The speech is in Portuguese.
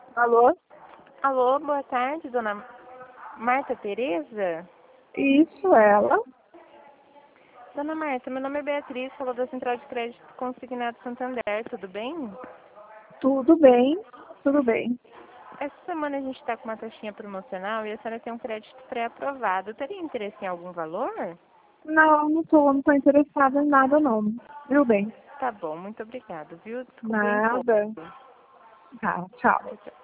Alô? Alô, boa tarde, dona Marta Tereza? Isso, ela. Dona Marta, meu nome é Beatriz, falou da Central de Crédito Consignado Santander, tudo bem? Tudo bem? Tudo bem. Essa semana a gente está com uma taxinha promocional e a senhora tem um crédito pré-aprovado. Teria interesse em algum valor? Não tô interessada em nada não. Viu bem? Tá bom, muito obrigada, viu? Desculpa o incômodo. Nada. Tá, tchau. Tchau, tchau.